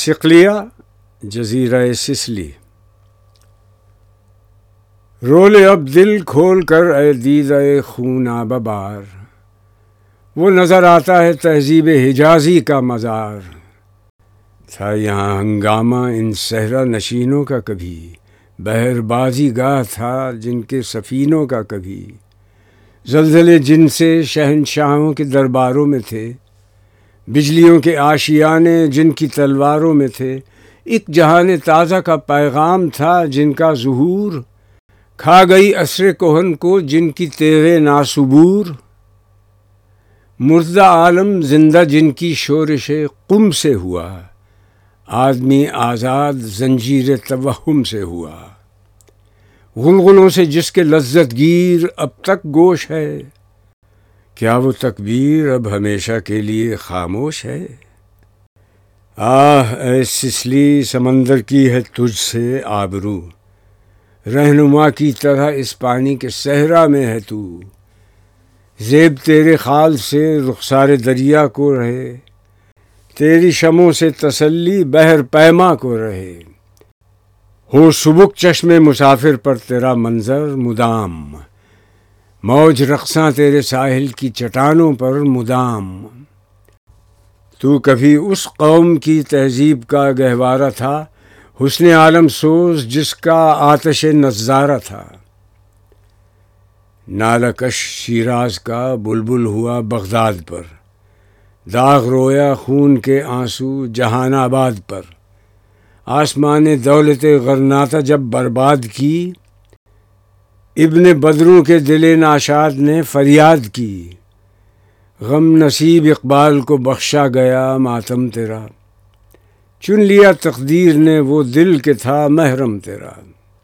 صقلیہ جزیرہ سسلی۔ رولے اب دل کھول کر اے دیدہ خون آببار، وہ نظر آتا ہے تہذیب حجازی کا مزار۔ تھا یہاں ہنگامہ ان صحرا نشینوں کا کبھی، بحر بازی گاہ تھا جن کے سفینوں کا کبھی۔ زلزلے جن سے شہنشاہوں کے درباروں میں تھے، بجلیوں کے آشیانے جن کی تلواروں میں تھے۔ ایک جہان تازہ کا پیغام تھا جن کا ظہور، کھا گئی عصر کہن کو جن کی تیغ ناصبور۔ مردہ عالم زندہ جن کی شورش قم سے ہوا، آدمی آزاد زنجیر توہم سے ہوا۔ غلغلوں سے جس کے لذت گیر اب تک گوش ہے، کیا وہ تکبیر اب ہمیشہ کے لیے خاموش ہے؟ آہ اے سسلی، سمندر کی ہے تجھ سے آبرو، رہنما کی طرح اس پانی کے صحرا میں ہے تو۔ زیب تیرے خال سے رخسار دریا کو رہے، تیری شموں سے تسلی بحر پیما کو رہے۔ ہو سبک چشم مسافر پر تیرا منظر مدام، موج رقصاں تیرے ساحل کی چٹانوں پر مدام۔ تو کبھی اس قوم کی تہذیب کا گہوارہ تھا، حسن عالم سوز جس کا آتش نظارہ تھا۔ نالہ کش شیراز کا بلبل ہوا بغداد پر، داغ رویا خون کے آنسو جہان آباد پر۔ آسمان دولت غرناطہ جب برباد کی، ابن بدروں کے دل ناشاد نے فریاد کی۔ غم نصیب اقبال کو بخشا گیا ماتم تیرا، چن لیا تقدیر نے وہ دل کہ تھا محرم تیرا۔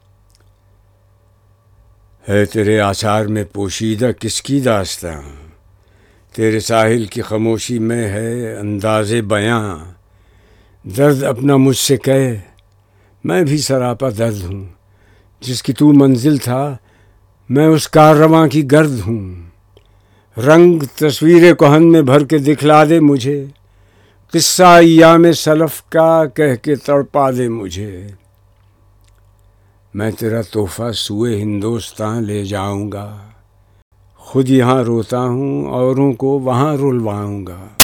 ہے تیرے آثار میں پوشیدہ کس کی داستاں، تیرے ساحل کی خاموشی میں ہے انداز بیاں۔ درد اپنا مجھ سے کہے، میں بھی سراپا درد ہوں، جس کی تو منزل تھا میں اس کاررواں کی گرد ہوں۔ رنگ تصویر کہن میں بھر کے دکھلا دے مجھے، قصہ ایام سلف کا کہہ کے تڑپا دے مجھے۔ میں تیرا تحفہ سوئے ہندوستاں لے جاؤں گا، خود یہاں روتا ہوں اوروں کو وہاں رلواؤں گا۔